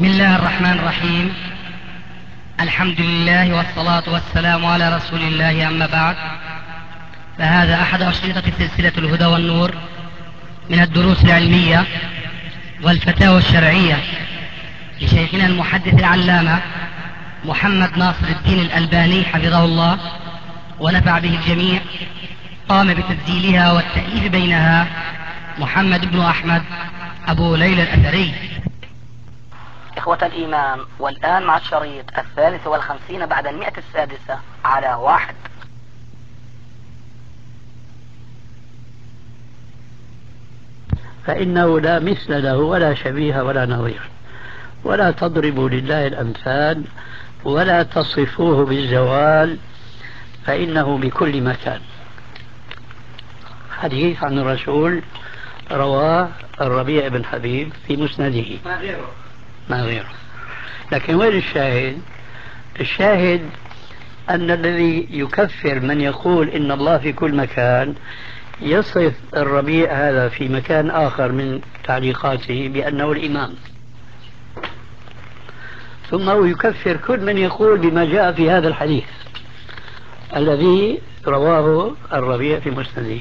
بسم الله الرحمن الرحيم. الحمد لله والصلاة والسلام على رسول الله، أما بعد، فهذا أحد أشرطة سلسلة الهدى والنور من الدروس العلمية والفتاوى الشرعية لشيخنا المحدث العلامة محمد ناصر الدين الألباني حفظه الله ونفع به الجميع. قام بتسجيلها والتأليف بينها محمد بن أحمد أبو ليلى الأثري. إخوة الإيمان، والآن مع الشريط 53 بعد 106 على 1. فإنه لا مثل له ولا شبيه ولا نظير، ولا تضربوا لله الأمثال ولا تصفوه بالزوال فإنه بكل مكان. حديث عن الرسول رواه الربيع بن حبيب في مسنده، ما غيره. لكن وين الشاهد؟ الشاهد أن الذي يكفر من يقول إن الله في كل مكان يصف الربيع هذا في مكان آخر من تعليقاته بأنه الإمام، ثم هو يكفر كل من يقول بما جاء في هذا الحديث الذي رواه الربيع في مسنده.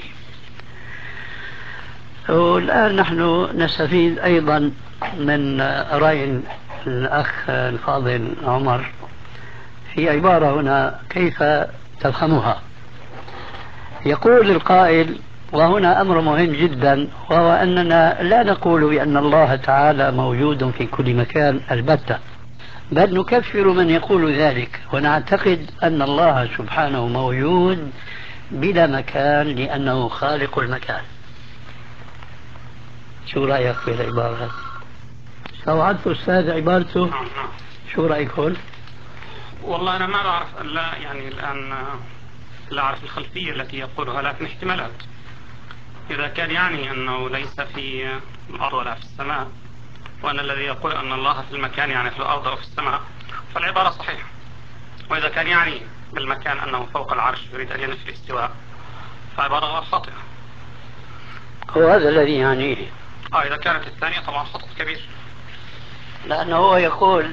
والآن نحن نستفيد أيضا من رأي الأخ الفاضل عمر في عبارة هنا كيف تفهمها. يقول القائل، وهنا أمر مهم جدا، وهو أننا لا نقول بأن الله تعالى موجود في كل مكان البتة، بل نكفر من يقول ذلك، ونعتقد أن الله سبحانه موجود بلا مكان لأنه خالق المكان. شو رأيك في العبارة هذه؟ سوعدت أستاذ عبارته. شو رأيكم؟ والله أنا ما بعرف، لا يعني الآن لا أعرف الخلفية التي يقولها، لكن احتمالات. إذا كان يعني أنه ليس في الأرض ولا في السماء، وأن الذي يقول أن الله في المكان يعني في الأرض أو في السماء، فالعبارة صحيحة. وإذا كان يعني بالمكان أنه فوق العرش يريد أن ينفي الاستواء، فعبارة خاطئة. هو هذا الذي يعنيه. إذا كانت الثانية طبعا خطأ كبير، لأنه هو يقول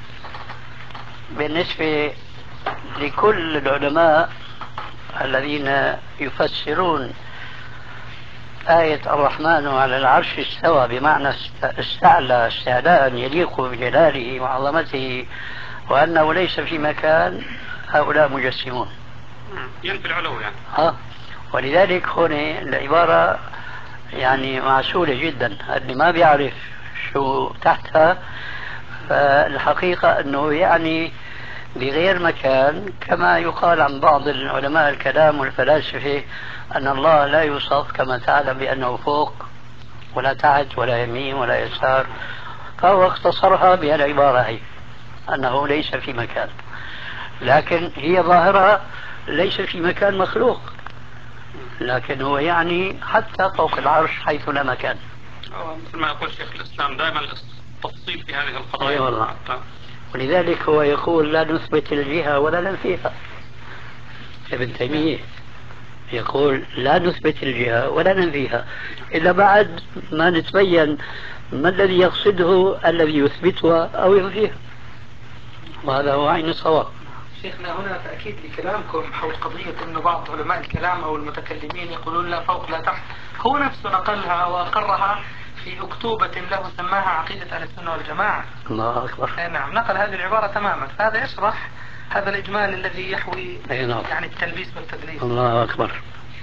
بالنسبة لكل العلماء الذين يفسرون آية الرحمن على العرش استوى بمعنى استعلى استعلاء يليق بجلاله وعظمته وأنه ليس في مكان، هؤلاء مجسمون ينفي العلو يعني. ولذلك هنا العبارة يعني معسولة جدا. اللي ما بيعرف شو تحتها فالحقيقة أنه يعني بغير مكان، كما يقال عن بعض العلماء الكلام والفلاسفة أن الله لا يوصف كما تعلم بأنه فوق ولا تحت ولا يمين ولا يسار، فهو اختصرها بهالعبارة هي أنه ليس في مكان، لكن هي ظاهرها ليس في مكان مخلوق، لكن هو يعني حتى فوق العرش حيث لا مكان. مثل ما يقول شيخ الإسلام دائما التفصيل في هذه القضايا. أي والله. ولذلك هو يقول لا نثبت الجهة ولا ننفيها. ابن تيمية يقول لا نثبت الجهة ولا ننفيها إلا بعد ما نتبين ما الذي يقصده الذي يثبتها أو ينفيها، وهذا هو عين الصواب. شيخنا، هنا تأكيد لكلامكم حول قضية أن بعض علماء الكلام أو المتكلمين يقولون لا فوق لا تحت. هو نفسه نقلها وأقرها في أكتوبة له سماها عقيدة أهل السنة والجماعة. الله أكبر. نعم، نقل هذه العبارة تماما، فهذا يشرح هذا الإجمال الذي يحوي يعني التلبيس والتدليس. الله أكبر.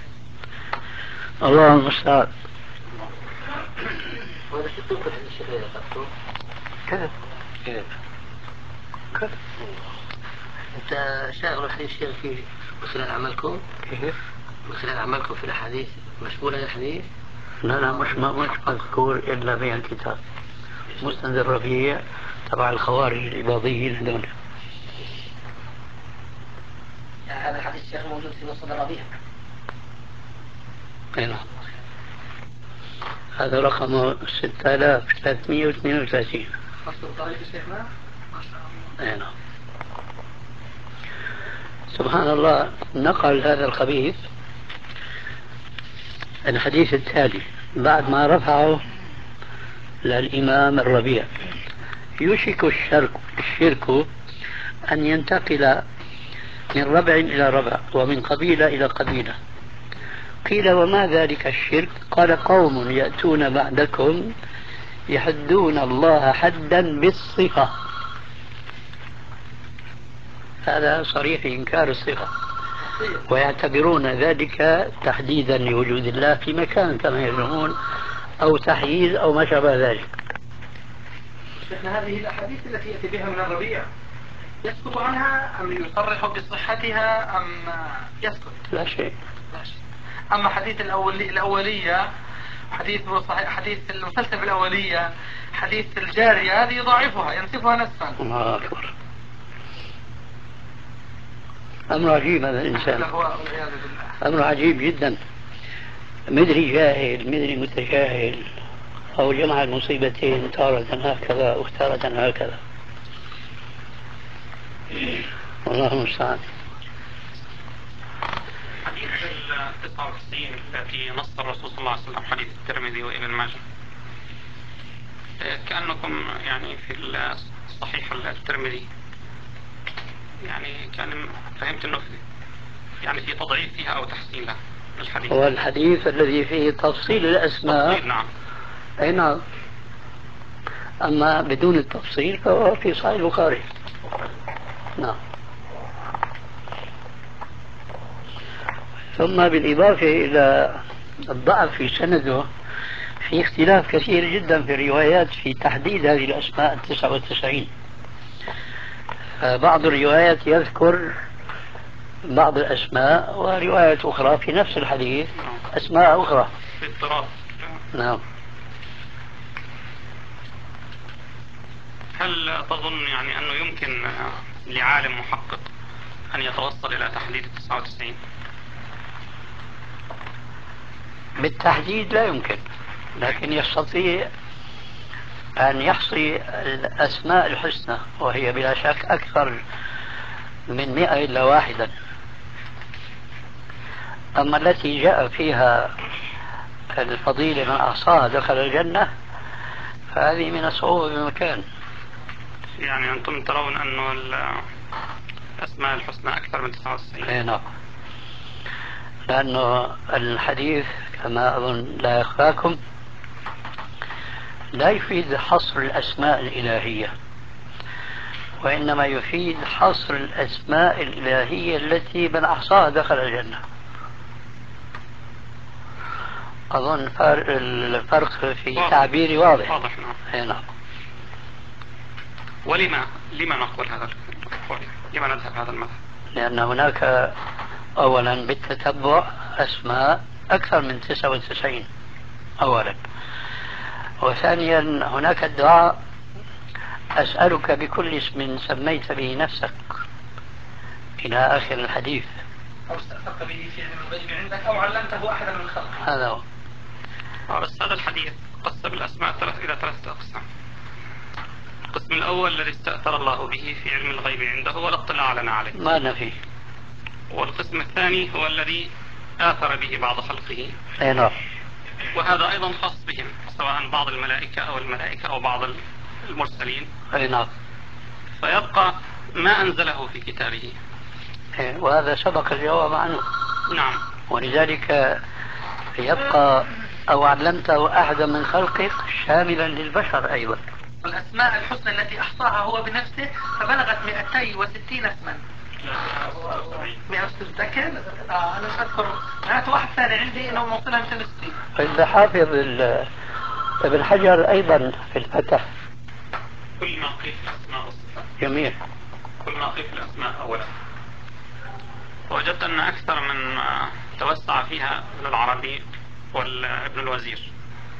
الله المستعان. كذا أنت شاغل الحديث شيخ في من خلال عملكم؟ كيف؟ من خلال عملكم في الأحاديث مشمولة الحديث؟ لا مش مذكور إلا في الكتاب مسند الربيع تبع الخوارج الإباضيين هذول. يعني هذا الحديث الشيخ موجود في مسند الربيع. نعم. هذا رقم 6332. أصل الطريق شيخنا؟ نعم. سبحان الله. نقل هذا الخبيث الحديث التالي بعد ما رفعه للإمام الربيع، يوشك الشرك أن ينتقل من ربع إلى ربع ومن قبيلة إلى قبيلة. قيل وما ذلك الشرك؟ قال قوم يأتون بعدكم يحدون الله حدا بالصفة. هذا صريح إنكار الصفة، ويعتبرون ذلك تحديدا لوجود الله في مكان كما يزعمون، أو تحييز أو ما شابه ذلك. شيخنا هذه الأحاديث التي يأتي بها من الربيع يسكت عنها أم يصرح بصحتها أم يسكت؟ لا شيء. أما حديث الأولية، حديث المسلسل بالأولية، حديث الجارية، هذه يضاعفها ينسفها نسفا. الله أكبر. أمر عجيب هذا الإنسان، أمر عجيب جدا. مدري جاهل مدري متجاهل، أو جمع المصيبتين تارة هكذا وتارة هكذا. والله المستعان. حديث 99 التي نص الرسول صلى الله عليه وسلم، حديث الترمذي وابن ماجه، كأنكم يعني في الصحيح الترمذي يعني كان فهمت انه يعني في تضعيف فيها او تحسين لها الحديث. هو الحديث الذي فيه تفصيل الأسماء. تفصيل نعم. أي نعم. أما بدون التفصيل فهو في صحيح البخاري. نعم. ثم بالإضافة إلى الضعف في سنده، في اختلاف كثير جدا في الروايات في تحديد هذه الأسماء 99. بعض الروايات يذكر بعض الأسماء، وروايات أخرى في نفس الحديث أسماء أخرى. نعم. هل تظن يعني أنه يمكن لعالم محقق أن يتوصل إلى تحديد 99؟ بالتحديد لا يمكن، لكن يستطيع أن يحصي الأسماء الحسنى، وهي بلا شك أكثر من 100 إلا واحدا. أما التي جاء فيها الفضيلة من أحصاها دخل الجنة، فهذه من الصعوبة بمكان. يعني أنتم ترون أنه الأسماء الحسنى أكثر من 99؟ أي نعم. لأنه الحديث كما أظن لا يخفاكم لا يفيد حصر الأسماء الإلهية، وإنما يفيد حصر الأسماء الإلهية التي من أحصاها دخل الجنة. أظن الفرق في تعبيري واضح. نعم. لما نقول هذا القول؟ لما نذهب هذا المذهب؟ لأن هناك أولا بالتتبع أسماء أكثر من 99 أولا، وثانيا هناك الدعاء أسألك بكل اسم سميت به نفسك إلى آخر الحديث، أو استأثرت به في علم الغيب عندك أو علمته أحدا من خلقك. هذا هو. بس هذا الحديث قسم الأسماء إلى 3 أقسام. القسم الأول الذي استأثر الله به في علم الغيب عنده والاطلاع لنا عليه، ما نفي. والقسم الثاني هو الذي آثر به بعض خلقه. أي نعم. وهذا أيضا خاص بهم، سواء بعض الملائكة أو بعض المرسلين. أي نعم. فيبقى ما أنزله في كتابه، وهذا سبق الجواب عنه. نعم. ولذلك يبقى أو علمته أحدا من خلقك شاملا للبشر أيضا. الأسماء الحسنى التي أحصاها هو بنفسه فبلغت 260 اسما. 160. أنا مش أذكر. معناته واحد ثاني عندي إنه موصلها 260. إذا حافظ ابن حجر أيضا في الفتح. كل ما قيل الأسماء والصفات. جميل. كل ما قيل الأسماء أولا. وجدت أن أكثر من توسع فيها ابن العربي وابن الوزير،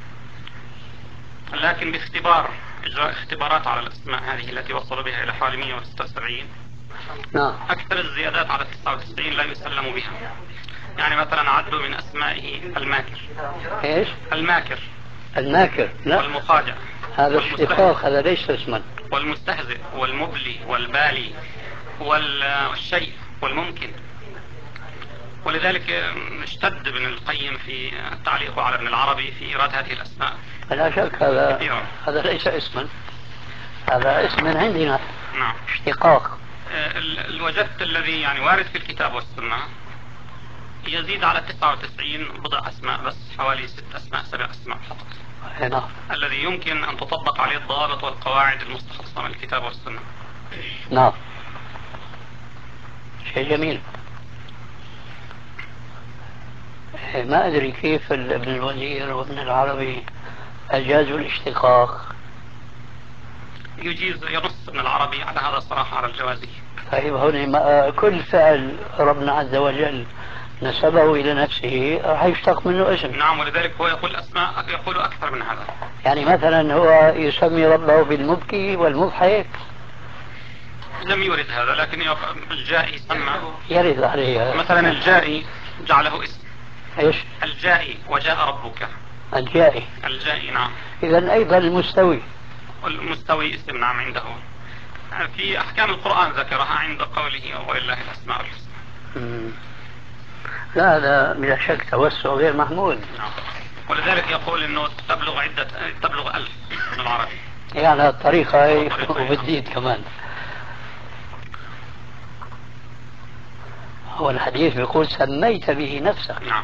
لكن باختبار إجراء اختبارات على الأسماء هذه التي وصلوا بها إلى حوالي 176. نعم. أكثر الزيادات على 99 لا يسلم بها. يعني مثلا عدوا من أسمائه الماكر. إيش؟ الماكر. الماكر. لا. والمخادع. هذا اشتقاق، هذا ليس اسما. والمستهزئ والمبلي والبالي والشيء والممكن. ولذلك اشتد ابن القيم في تعليقه على ابن العربي في إيراد هذه الأسماء. لا شك هذا ليس اسما، هذا اسم من عندنا. نعم. اشتقاق. وجدت الذي يعني وارد في الكتاب والسنة يزيد على 99 بضع أسماء، بس حوالي 6 أسماء 7 أسماء فقط. نعم. الذي يمكن أن تطبق عليه الضوابط والقواعد المستخلصة من الكتاب والسنة. نعم. شيء جميل. ما أدري كيف ابن الوزير وابن العربي أجازوا الاشتقاق. يجيز ينص ابن العربي على هذا الصراحة على الجوازي. طيب هنا كل فعل ربنا عز وجل نسبه إلى نفسه راح يشتق منه اسم. نعم، ولذلك هو يقول أسماء، يقول أكثر من هذا. يعني مثلا هو يسمي ربه بالمبكي والمضحك. لم يورد هذا، لكن الجائي سمى. يرد عليه مثلا الجائي جعله اسم. ايش؟ الجائي وجاء ربك. الجائي. الجائي نعم. إذا أيضا المستوي. المستوي اسم نعم عنده. في أحكام القرآن ذكرها عند قوله ولله الأسماء الحسنى. لا هذا بلا شك توسع غير محمود. نعم. ولذلك يقول انه تبلغ 1000 من العربي. يعني الطريقة هي وبتزيد كمان. هو الحديث بيقول سميت به نفسك. نعم.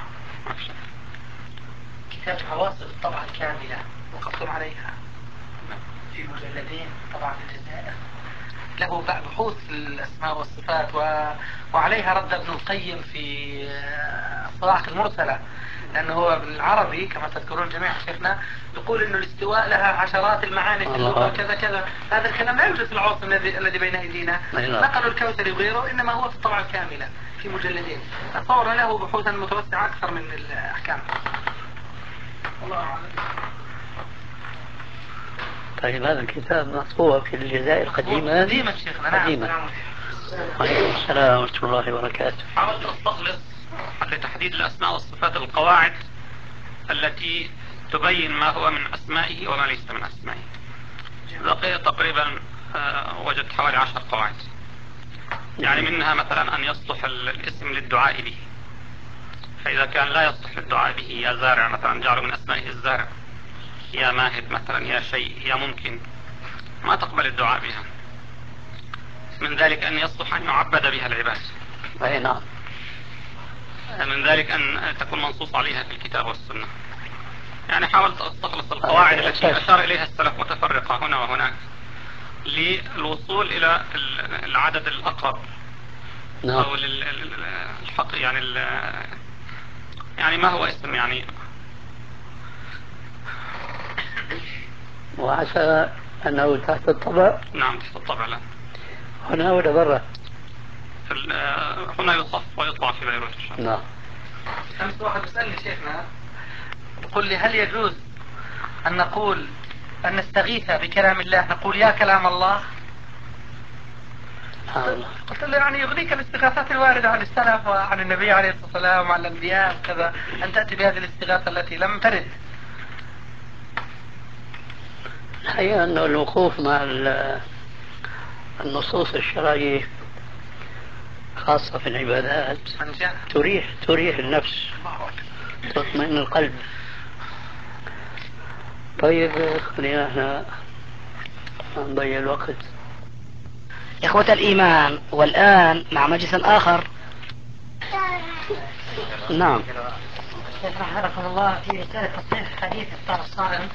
كتاب عواصف الطبعة الكاملة وقفتم عليها في مجلدين طبعا الجزائر، له بحوث في الأسماء والصفات وعليها رد ابن القيم في الصواعق المرسلة، لأنه هو بالعربي كما تذكرون جميعا شيخنا يقول إنه الاستواء لها عشرات المعاني في اللغة كذا كذا. هذا الكلام لا يوجد في العواصم الذي بين أيدينا. نقلوا الكوثري وغيره، إنما هو في الطبعة الكاملة في مجلدين. أتصور له بحوثا متوسعة أكثر من الأحكام. الله أعلم. طيب هذا الكتاب مطبوع في الجزائر قديما شيخنا. نعم. قديما. وعليكم السلام ورحمة الله وبركاته. حاولت أستخلص لتحديد الأسماء والصفات القواعد التي تبين ما هو من أسمائه وما ليس من أسمائه. بقي تقريبا وجدت حوالي 10 قواعد. يعني منها مثلا أن يصلح الاسم للدعاء به، فإذا كان لا يصلح للدعاء به يا زارع مثلا جعله من أسمائه الزارع، يا ماهد مثلا، يا شيء، يا ممكن، ما تقبل الدعاء بها. من ذلك أن يصلح أن يعبد بها العباد. أي نعم. من ذلك أن تكون منصوص عليها في الكتاب والسنة. يعني حاولت أستخلص القواعد التي أشار إليها السلف متفرقة هنا وهناك للوصول إلى العدد الأقرب. نعم. أو الحق يعني ما هو اسم يعني. وعسى أنه تحت الطبع. نعم تحت الطبع. لا هنا ولا برا؟ هنا يصف ويطبع في بيروت إن شاء الله. نعم. أمس واحد يسألني شيخنا يقول لي هل يجوز أن نقول أن نستغيث بكلام الله، نقول يا كلام الله؟ قلت له يعني يغنيك الاستغاثات الواردة عن السلف وعن النبي عليه الصلاة والسلام وعن الأنبياء وكذا أن تأتي بهذه الاستغاثة التي لم ترد. الحقيقة أنه الوقوف مع النصوص الشرعية خاصة في العبادات تريح النفس، تطمئن القلب. طيب خلينا احنا نضيع الوقت. إخوة الإيمان، والآن مع مجلس آخر. نعم. شيخ رحمكم الله في رسالة تصحيح حديث إفطار الصائم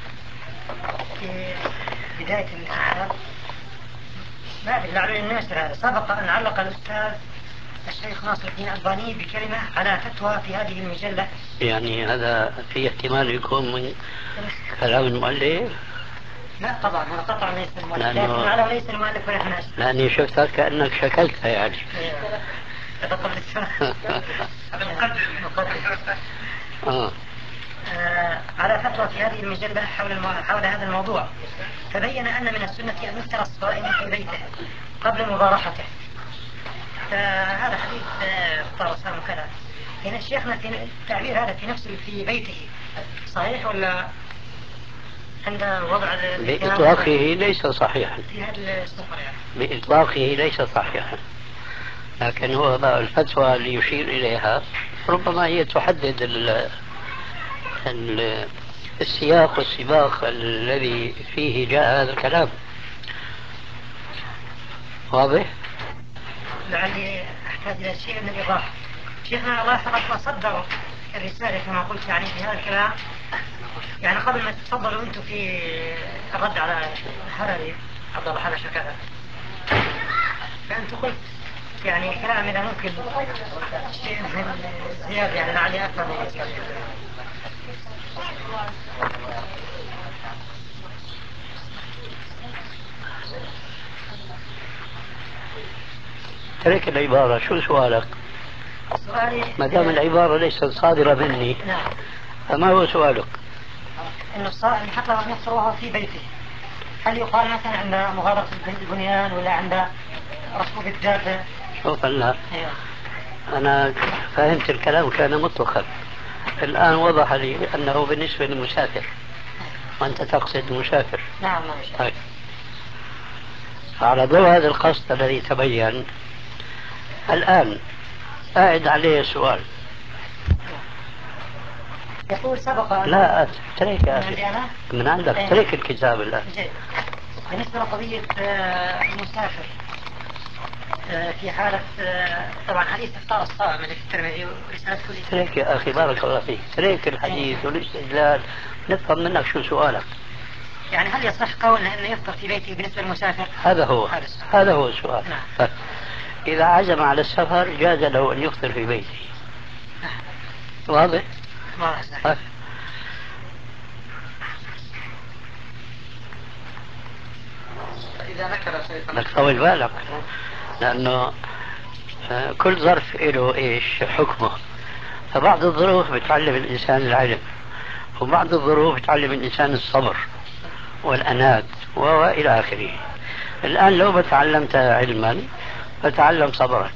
في بداية الكتاب، ما أدري لعل الناس هذا سبق أن علق الأستاذ الشيخ ناصر الدين الألباني بكلمة على فتوى في هذه المجلة. يعني هذا في احتمال يكون من كلام المؤلف؟ لا طبعا هو قطعا ليس المؤلف، لكن على ليس المؤلف ونحن نسأل. لأني شفتك كأنك شكلتها يعني. على فتوى في هذه المجلة حول هذا الموضوع، فبين أن من السنة أن يفطر الصائم في بيته قبل مبارحته. فهذا حديث افطار الصائم كذا. هنا شيخنا في التعبير هذا في نفسه في بيته صحيح ولا عند وضع بإطلاقه ليس صحيحا. في هذا السفر يعني. بإطلاقه ليس صحيحا، لكن هو الفتوى اللي يشير إليها ربما هي تحدد السياق والسباق الذي فيه جاء هذا الكلام. واضح؟ لعلي أحتاج إلى شيء من الإيضاح. شيخنا الله يحفظك صدروا الرسالة كما قلت يعني في هذا الكلام، يعني قبل ما تتفضلوا أنتم في الرد على الحرري عبد الله حبشة كذا، فأنت قلت يعني كلام إذا ممكن شيء من زيادة يعني لعلي أفهم. ترك العبارة، شو سؤالك؟ ما دام العبارة ليست صادرة مني. نعم. فما هو سؤالك؟ إنه الصائم حتى لو يفطر وهو في بيته، هل يقال مثلا عند مغادرة البنيان ولا عند ركوب الدابة؟ شوف هلا أنا فهمت الكلام كان مطلقا، الآن وضح لي أنه بالنسبة للمسافر، وأنت تقصد المسافر. نعم. طيب. على ضوء هذا القصد الذي تبين الآن أعد عليه سؤال. يقول سبق لا ترك يا أخي من عندك، ترك الكتاب الآن. بالنسبة لقضية المسافر في حالة طبعا حديث إفطار الصائم اللي في الترمذي ورسالة كل ترك يا أخي بارك الله فيك، ترك الحديث والاستدلال، نفهم منك شو سؤالك. يعني هل يصح قولنا أنه يفطر في بيته بالنسبة للمسافر؟ هذا هو السؤال. نعم. إذا عزم على السفر جاز له أن يفطر في بيته. واضح؟ واضح. إذا نكر شيئا لك طول بالك، لأنه كل ظرف له إيش حكمه، فبعض الظروف بتعلم الإنسان العلم، وبعض الظروف بتعلم الإنسان الصبر والأنات وإلى آخره. الآن لو ما تعلمت علما فتعلم صبرا.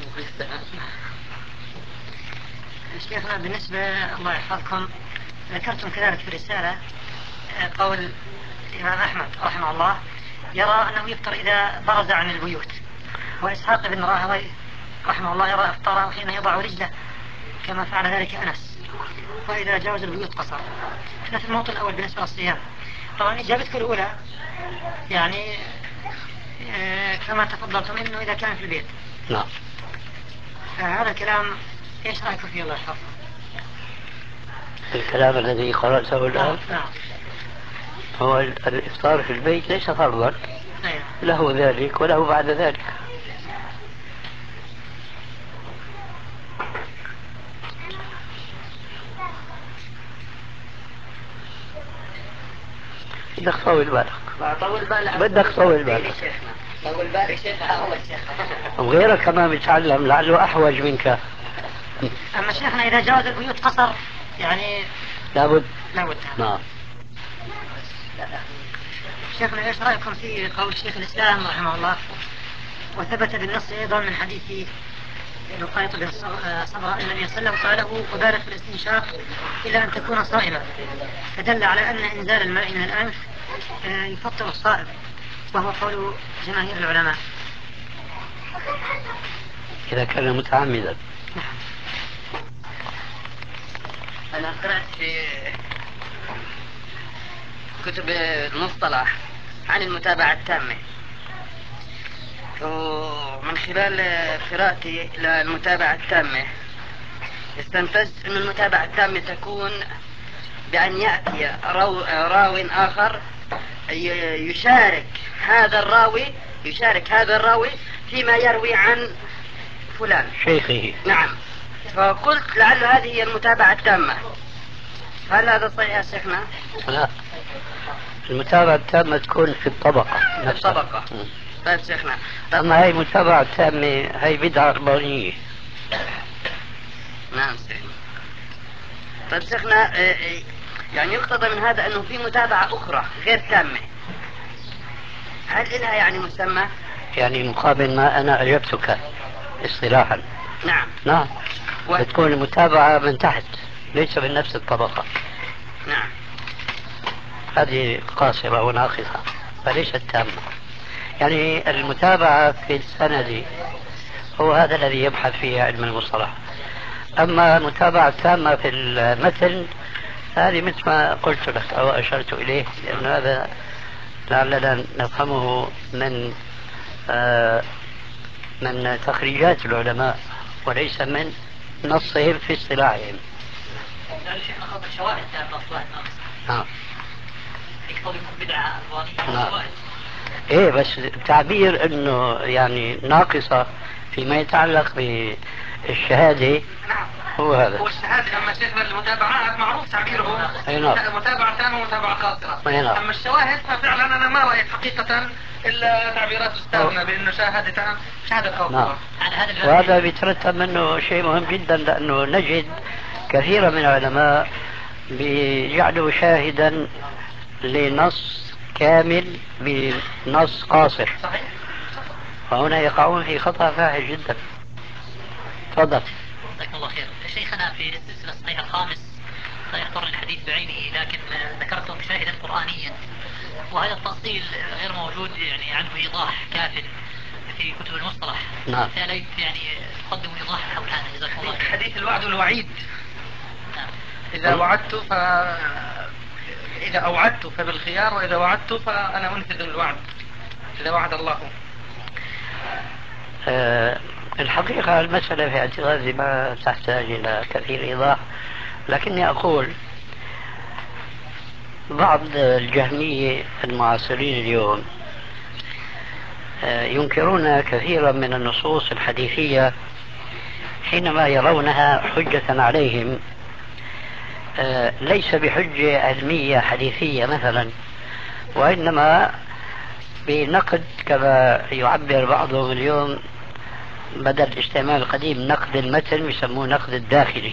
شيخنا بالنسبة الله يحفظكم ذكرتم كذلك في الرسالة قول الإمام أحمد رحمه الله يرى أنه يفطر إذا برز عن البيوت، وإسحاق بن راهويه رحمه الله يرى إفطاره حين يضع رجله كما فعل ذلك أنس، وإذا جاوز البيوت قصر. احنا في الموطن الأول بالنسبة للصيام، طبعا إجابتك الأولى يعني كما تفضلتم إنه إذا كان في البيت. نعم. فهذا الكلام إيش رأيكم فيه الله يحفظكم؟ الكلام الذي قرأته الآن نعم. هو الإفطار في البيت ليس فرضا، له ذلك وله بعد ذلك. بدك تطول بالك. بدك تطول بالك. طول بالك شيخ أول شيخ. وغيرك كمان بيتعلم لعله أحوج منك. أما شيخنا إذا جاوز البيوت قصر يعني لابد. نعم. شيخنا إيش رأيكم في قول شيخ الإسلام رحمه الله وثبت بالنص أيضا من حديث لقيط بن صبرا النبي صلى الله عليه وسلم قاله وبالغ في الاستنشاق إلا أن تكون صائما، فدل على أن إنزال الماء من الأنف يفطر الصائم، وهو قول جماهير العلماء. إذا كان متعمدا. أنا قرأت في كتب المصطلح عن المتابعة التامة، ومن خلال قراءتي للمتابعة التامة استنتجت أن المتابعة التامة تكون بأن يأتي راو آخر يشارك هذا الراوي فيما يروي عن فلان شيخه. نعم. فقلت لعل هذه هي المتابعة التامة. هل هذا صحيح يا شيخنا؟ لا، المتابعة التامة تكون في الطبقة نفسها. الطبقة. طيب شيخنا. أما هي متابعة تامة هي بدعة ربانية. نعم شيخنا. طيب شيخنا يعني يقتضى من هذا أنه في متابعة أخرى غير تامة، هل لها يعني مسمى؟ يعني مقابل ما أنا أجبتك اصطلاحا. نعم. بتكون المتابعة من تحت ليس من نفس الطبقة. نعم. هذه قاصرة وناقصة فليست تامة. يعني المتابعة في السند هو هذا الذي يبحث فيه علم المصطلح. أما المتابعة التامة في المتن هذه مثل ما قلت لك أو أشرت إليه، لأن هذا لعلنا نفهمه من من تخريجات العلماء وليس من نصهم في اصطلاحهم. الشيخ أخذ الشواهد الأصوات نعم. في قولكم بدعة ألوانية نعم. شواهد. ايه بس تعبير انه يعني ناقصة فيما يتعلق بالشهادة. نعم. هو هذا. هو الشهادة. أما شيخنا المتابعات معروف تعبيره متابعة تامة ومتابعة قاصرة. أما الشواهد ففعلا أنا ما رأيت حقيقة إلا تعبيرات أستاذنا بأنه شهادة قاصرة. نعم. وهذا بيترتب منه شيء مهم جدا، لأنه نجد كثيرا من العلماء بيجعلوا شاهدا لنص كامل بنص قاصر. صحيح. فهنا يقعون في خطأ فاحش جدا. تفضل. جزاكم الله خير. شيخنا في السلسلة الصحيحة الخامس لا يضطر الحديث بعينه، لكن ذكرتم شاهدا قرآنيا، وهذا التفصيل غير موجود يعني عنه إيضاح كاف في كتب المصطلح. نعم. يا ليت يعني تقدموا إيضاحا حول هذا. جزاكم الله خير. حديث الوعد والوعيد. نعم. إذا أوعدت فبالخيار، وإذا وعدت فأنا أنفذ الوعد إذا وعد الله. الحقيقة المسألة في اعتقادي ما تحتاج إلى كثير إيضاح، لكني أقول بعض الجهمية المعاصرين اليوم ينكرون كثيرا من النصوص الحديثية حينما يرونها حجة عليهم، ليس بحجة علمية حديثية مثلا، وإنما بنقد كما يعبر بعضهم اليوم بدل الاستعمال القديم نقد المتن يسموه نقد الداخلي.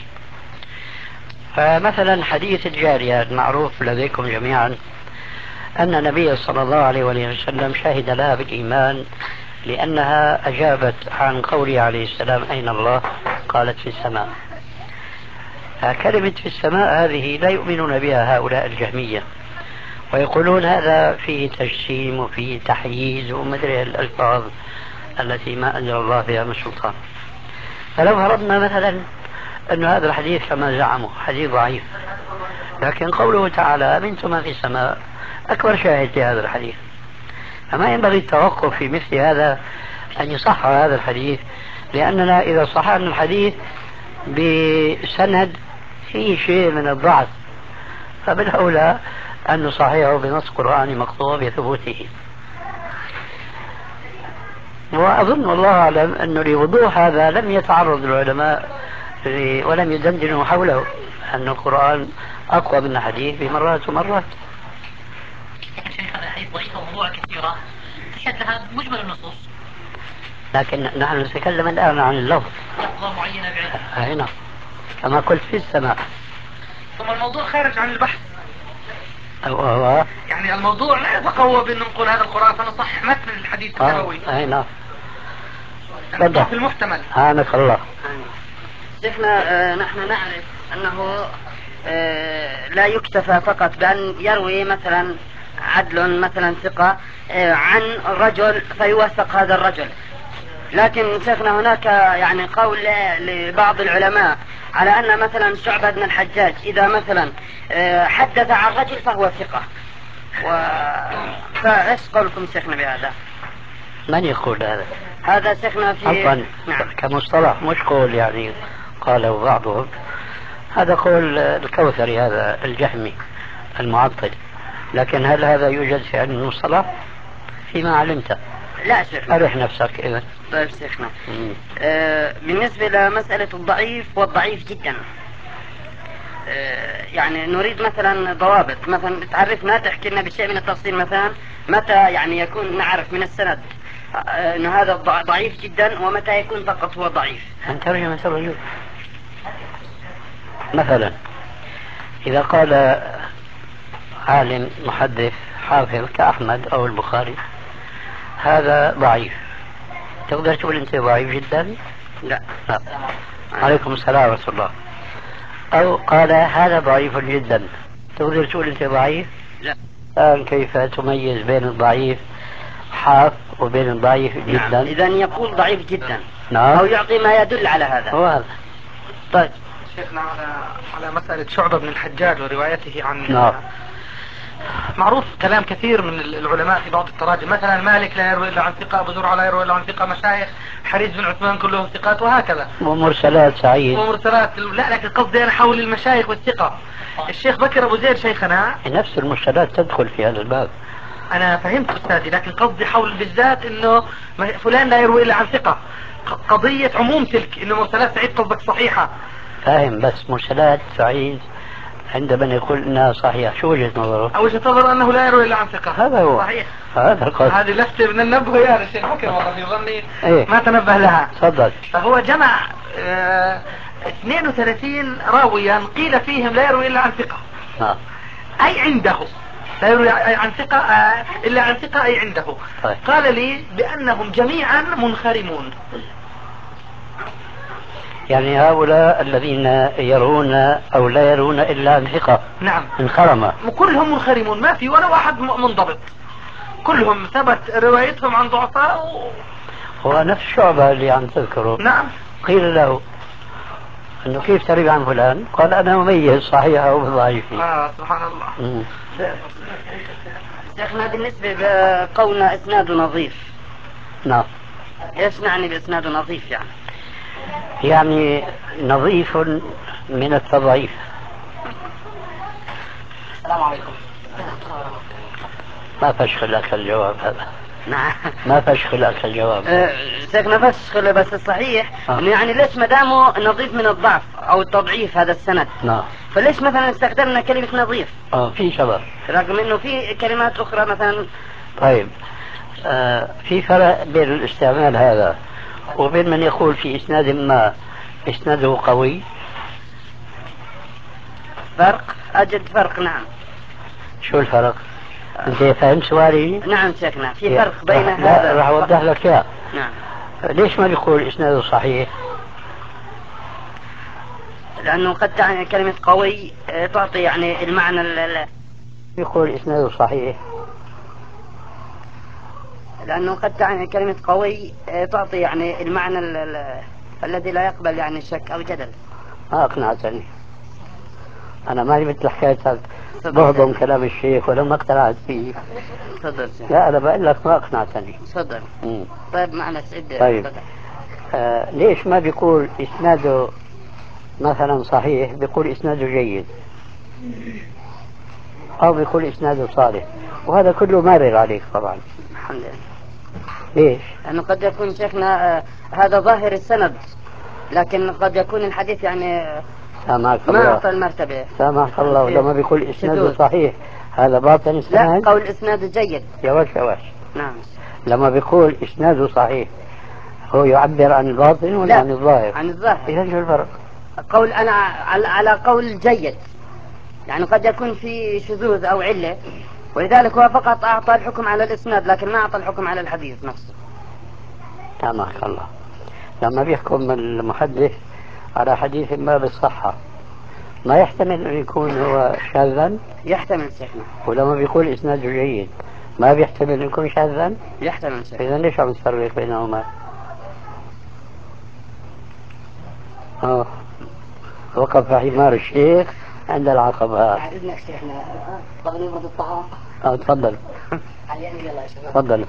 فمثلا حديث الجارية المعروف لديكم جميعا أن النبي صلى الله عليه وسلم شهد لها بالإيمان لأنها أجابت عن قوله عليه السلام أين الله؟ قالت في السماء. كلمة في السماء هذه لا يؤمنون بها هؤلاء الجهمية، ويقولون هذا فيه تجسيم وفيه تحييز ومدري الألفاظ التي ما أنزل الله بها من سلطان. فلو فرضنا مثلا أن هذا الحديث كما زعموا حديث ضعيف، لكن قوله تعالى أمنتم من في السماء أكبر شاهد لهذا الحديث، فما ينبغي التوقف في مثل هذا أن يصح هذا الحديث، لأننا إذا صححنا الحديث بسند فيه شيء من الضعف فبالأولى أن نصححه بنص قرآني مقطوع بثبوته. وأظن والله أعلم أنه لوضوح هذا لم يتعرض العلماء ولم يدندنوا حوله، أن القرآن أقوى من الحديث بمرات ومرات. شيخ هذا حديث ضعيف وموضوع كثيرة تشهد لها مجمل النصوص، لكن نحن نتكلم الآن عن اللفظ. لفظة معينة بعينها. هنا كما قلت في السماء. ثم الموضوع خارج عن البحث. هو يعني الموضوع لا يتقوى بأن نقول هذا القرآن فنصحح متن الحديث النبوي. نعم. الموضوع في المحتمل. سبحانك الله. شيخنا نحن نعرف أنه لا يكتفى فقط بأن يروي مثلا عدل مثلا ثقة عن رجل فيوثق هذا الرجل، لكن شيخنا هناك يعني قول لبعض العلماء على أن مثلا شعبة بن الحجاج إذا مثلا حدث عن رجل فهو ثقة، فإيش قولكم شيخنا بهذا؟ من يقول هذا؟ هذا شيخنا في نعم. كمصطلح مش قول يعني قاله بعضهم، هذا قول الكوثري هذا الجهمي المعطل، لكن هل هذا يوجد في علم المصطلح؟ فيما علمت. لا شيخنا. أرح نفسك إذا. طيب شيخنا بالنسبة لمسألة الضعيف والضعيف جدا، يعني نريد مثلا ضوابط، مثلا تعرفنا تحكي لنا بشيء من التفصيل، مثلا متى يعني يكون نعرف من السند أن هذا ضعيف جدا، ومتى يكون فقط هو ضعيف. من ترجمة الرجوع مثلا إذا قال عالم محدث حافظ كأحمد أو البخاري هذا ضعيف، تقدر تقول أنت ضعيف جدا؟ لا. عليكم السلام ورحمة الله. أو قال هذا ضعيف جدا، تقدر تقول أنت ضعيف؟ لا. الآن كيف تميز بين الضعيف حاف وبين الضعيف جدا؟ نعم. إذا يقول ضعيف جدا. نعم. أو يعطي ما يدل على هذا. هو هذا. طيب شيخنا على مسألة شعبة بن الحجاج وروايته عن نعم. معروف كلام كثير من العلماء في بعض التراجم، مثلا مالك لا يروي الا عن ثقة، ابو زرعة لا يروي الا عن ثقة، مشايخ حريز بن عثمان كلهم ثقات وهكذا. ومرسلات سعيد. ومرسلات لا، لكن قصدي انا حول المشايخ والثقة. الشيخ بكر ابو زيد شيخنا نفس المرسلات تدخل في هذا الباب. انا فهمت استاذي، لكن قصدي حول بالذات انه فلان لا يروي الا عن ثقة، قضية عموم تلك، انه مرسلات سعيد قصدك صحيحة. فاهم، بس مرسلات سعيد عندما يقول انها صحيحة شو وجهة نظره؟ وجهة نظر انه لا يروي الا عن ثقة. هذا هو. صحيح. هذا القصد. هذه لفتة من النبه يا الشيخ بكر والله في ظني إيه؟ ما تنبه لها. تفضل. فهو جمع 32 راويا قيل فيهم لا يروي الا عن ثقة. اي عنده لا يروي عن ثقة الا عن ثقة اي عنده. طيب. قال لي بانهم جميعا منخرمون. يعني هؤلاء الذين يرون او لا يرون الا عن ثقة. نعم. انخرمة. كلهم منخرمون، ما في ولا واحد منضبط، كلهم ثبت روايتهم عن ضعفاء. هو نفس شعبة اللي عم تذكره. نعم. قيل له انه كيف تروي عن فلان؟ قال انا مميز صحيح او ضعيف. سبحان الله. شيخنا بالنسبة لقولنا اسناده نظيف. نعم. ايش نعني باسناده نظيف يعني؟ يعني نظيف من التضعيف. السلام عليكم. ما فشخ لك الجواب هذا. نعم. ما فشخ لك الجواب. شيخنا فشخ، بس الصحيح انه يعني ليش ما دامه نظيف من الضعف او التضعيف هذا السند؟ نعم. فليش مثلا استخدمنا كلمة نظيف؟ في سبب. رغم انه في كلمات اخرى مثلا. طيب. في فرق بين الاستعمال هذا وبين من يقول في اسناد ما اسناده قوي. فرق، اجد فرق. نعم. شو الفرق؟ انت فهمت سؤالي؟ نعم شيخنا، في فرق بين هذا. راح اوضح لك اياه. نعم. ليش ما بيقول اسناده صحيح؟ لانه قد تعني كلمة قوي تعطي يعني المعنى يقول اسناده صحيح لانه قد تعني كلمة قوي تعطي يعني المعنى الذي لا يقبل يعني شك او جدل. ما اقنعتني. انا مالي مثل حكاية بهضم كلام الشيخ ولا ما اقتنعت فيه. تفضل. لا انا بقول لك ما اقنعتني. تفضل. طيب معنا سعيد. طيب. ليش ما بيقول اسناده مثلا صحيح، بيقول اسناده جيد او بيقول اسناده صالح، وهذا كله مارر عليك طبعا. الحمد لله. ليش؟ لانه قد يكون شيخنا هذا ظاهر السند، لكن قد يكون الحديث يعني سامحك ما الله. أعطى المرتبة. سامحك الله. لما بيقول اسناده شذوذ. صحيح هذا باطن السند. لا، قول اسناده جيد. يا وش. نعم. لما بيقول اسناده صحيح هو يعبر عن الباطن ولا عن الظاهر؟ عن الظاهر. اذا شو الفرق؟ قول انا على قول جيد، يعني قد يكون في شذوذ او علة، ولذلك هو فقط اعطى الحكم على الاسناد لكن ما اعطى الحكم على الحديث نفسه. سامحك الله. لما بيحكم المحدث على حديث ما بالصحة ما يحتمل أن يكون هو شاذا؟ يحتمل شيخنا. ولما بيقول إسناده جيد ما بيحتمل أن يكون شاذا؟ يحتمل شيخنا. إذا ليش عم تفرق بينهما؟ وقف حمار الشيخ عند العقبة. بعد إذنك شيخنا طبعا يمرض الطعام. تفضل. تفضل.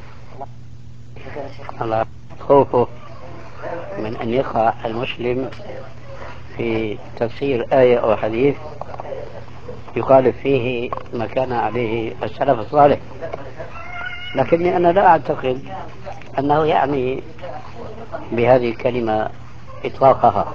الله خوفه من أن يقع المسلم في تفسير آية أو حديث يخالف فيه ما كان عليه السلف الصالح، لكني أنا لا أعتقد أنه يعني بهذه الكلمة إطلاقها،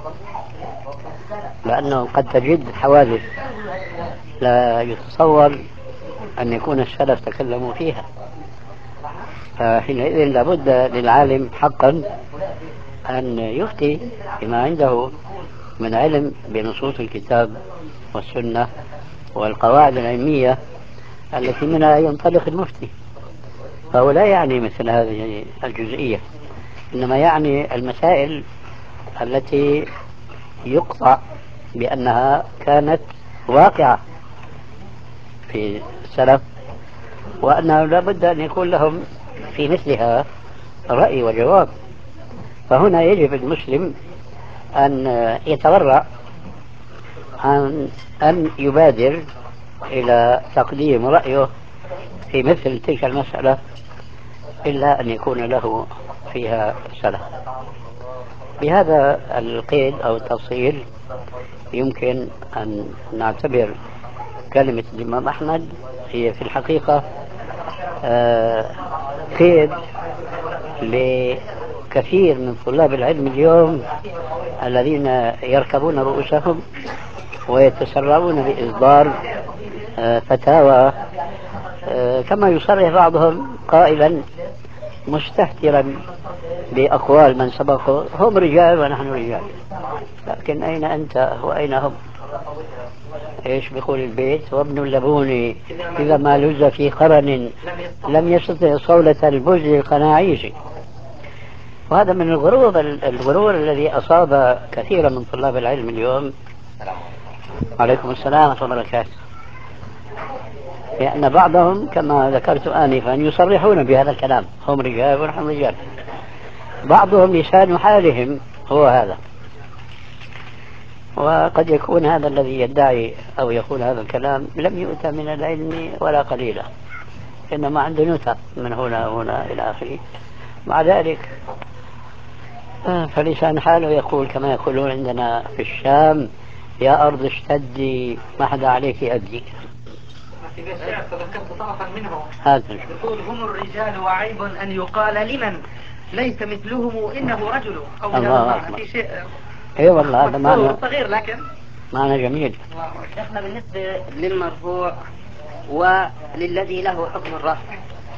لأنه قد تجد حوادث لا يتصور أن يكون السلف تكلموا فيها، فحينئذ لابد للعالم حقا أن يفتي بما عنده من علم بنصوص الكتاب والسنة والقواعد العلمية التي منها ينطلق المفتي. فهو لا يعني مثل هذه الجزئية، إنما يعني المسائل التي يقطع بأنها كانت واقعة في السلف، وأنه لا بد أن يكون لهم في مثلها رأي وجواب. فهنا يجب المسلم أن يتورع عن أن يبادر إلى تقديم رأيه في مثل تلك المسألة إلا أن يكون له فيها سلف. بهذا القيد أو التفصيل يمكن أن نعتبر كلمة الإمام أحمد هي في الحقيقة قيد لكثير من طلاب العلم اليوم الذين يركبون رؤوسهم ويتسرعون بإصدار فتاوى، كما يصرح بعضهم قائلا مستهترا بأقوال من سبقه: هم رجال ونحن رجال. لكن أين أنت وأين هم؟ إيش بيقول البيت؟ وابن اللبون إذا ما لز في قرن لم يستطع صولة البز القناعيش. وهذا من الغرور الذي أصاب كثيرا من طلاب العلم اليوم. عليكم السلام ورحمة الله وبركاته. لأن بعضهم كما ذكرت آنفا يصرحون بهذا الكلام: هم رجال ونحن رجال. بعضهم لسان حالهم هو هذا. وقد يكون هذا الذي يدعي أو يقول هذا الكلام لم يؤتى من العلم ولا قليلا، إنما عنده نتى من هنا وهنا إلى آخره. مع ذلك فلسان حاله يقول كما يقولون عندنا في الشام: يا أرض اشتدي ما حدا عليك أدي. في بيت شعر فذكرت طرفا منه هذا يقول: هم الرجال وعيب أن يقال لمن ليس مثلهم إنه رجل، أو الله بهذا في شيء. اي والله هذا معنى صغير لكن معنى جميل. شيخنا بالنسبة للمرفوع وللذي له حكم الرفع،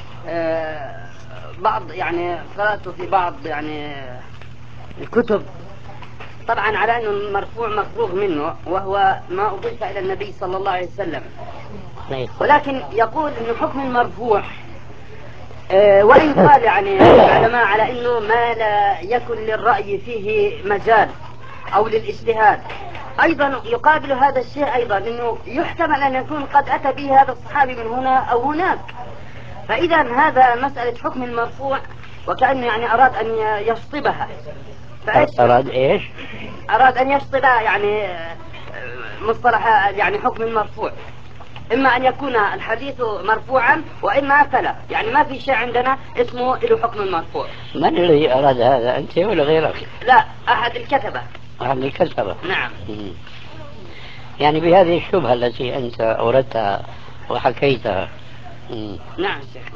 بعض يعني قرأت في بعض يعني الكتب طبعا على أنه المرفوع مفروغ منه، وهو ما أضيف إلى النبي صلى الله عليه وسلم، ولكن يقول أن حكم المرفوع وإن قال يعني العلماء على أنه ما لا يكن للرأي فيه مجال أو للاجتهاد، أيضا يقابل هذا الشيء أيضا أنه يحتمل أن يكون قد أتى به هذا الصحابي من هنا أو هناك. فإذا هذا مسألة حكم المرفوع وكأنه يعني أراد أن يشطبها. أراد إيش؟ أراد أن يشطبها يعني مصطلح يعني حكم المرفوع، إما أن يكون الحديث مرفوعا وإما فلا، يعني ما في شيء عندنا اسمه له حكم المرفوع. من الذي أراد هذا، أنت ولا غيرك؟ لا، أحد الكتبة. أحد الكتبة. نعم. يعني بهذه الشبهة التي أنت أوردتها وحكيتها. نعم شيخنا.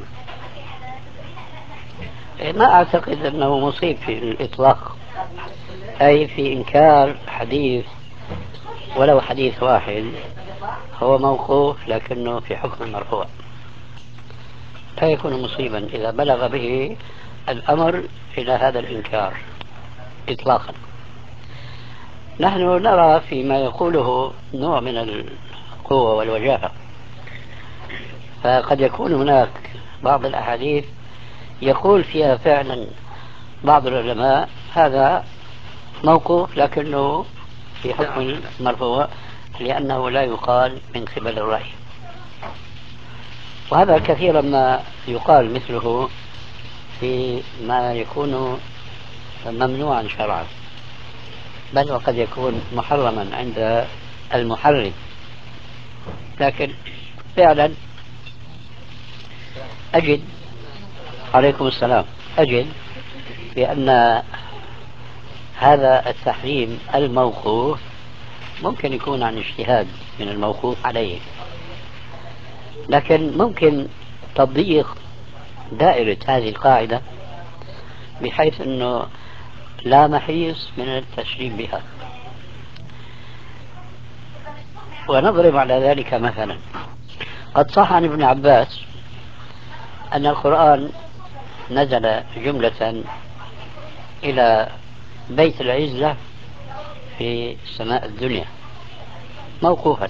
ما أعتقد أنه مصيب في الإطلاق، أي في إنكار حديث ولو حديث واحد هو موقوف لكنه في حكم المرفوع. لا يكون مصيبا إذا بلغ به الأمر إلى هذا الإنكار إطلاقا. نحن نرى فيما يقوله نوع من القوة والوجاهة، فقد يكون هناك بعض الأحاديث يقول فيها فعلا بعض العلماء هذا موقوف لكنه في حكم المرفوع لأنه لا يقال من قبل الرأي. وهذا كثيرا ما يقال مثله في ما يكون ممنوعا شرعا، بل وقد يكون محرما عند المحرم. لكن فعلا أجد، عليكم السلام، أجد بأن هذا التحريم الموقوف ممكن يكون عن اجتهاد من الموقوف عليه، لكن ممكن تضييق دائرة هذه القاعدة بحيث أنه لا محيص من التشريب بها. ونضرب على ذلك مثلا: قد صح عن ابن عباس أن القرآن نزل جملة إلى بيت العزة في السماء الدنيا موقوفا.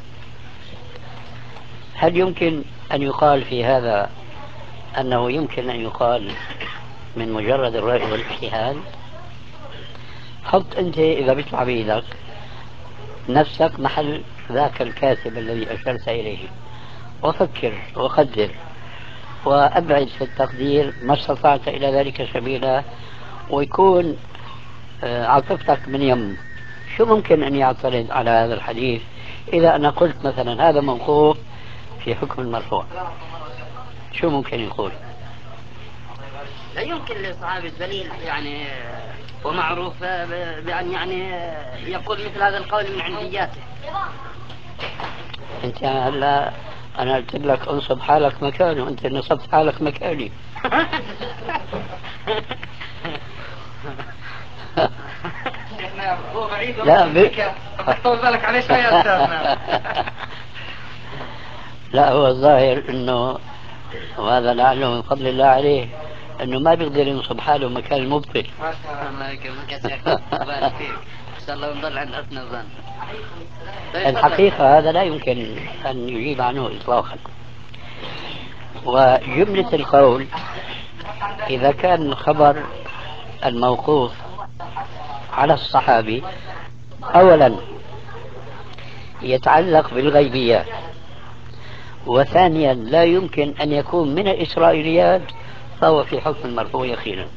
هل يمكن أن يقال في هذا أنه يمكن أن يقال من مجرد الرأي والاجتهاد؟ حط أنت إذا بيطلع بإيدك نفسك محل ذاك الكاتب الذي أشرت إليه، وفكر وقدر وأبعد في التقدير ما استطعت إلى ذلك سبيلا، ويكون عاطفتك من يم. شو ممكن أن يعترض على هذا الحديث إذا أنا قلت مثلا هذا موقوف في حكم المرفوع شو ممكن يقول؟ لا يمكن للصحابي الجليل يعني ومعروف بأن يعني يقول مثل هذا القول من عندياته. انت هلا انا قلت لك انصب حالك مكانه وانت نصبت حالك مكاني. هو بعيد لا طول بالك عليه شوي يا أستاذنا. لا هو الظاهر انه وهذا لعله من فضل الله عليه انه ما بيقدر ينصب حاله مكان المبطل. الله يكرمك يا شيخ، بارك فيك، ان شاء الله نضل عند حسن الظن. الحقيقة هذا لا يمكن ان يجيب عنه اطلاقا. وجملة القول اذا كان الخبر الموقوف على الصحابي اولا يتعلق بالغيبيات، وثانيا لا يمكن أن يكون من الإسرائيليات، فهو في حكم المرفوع يقينا.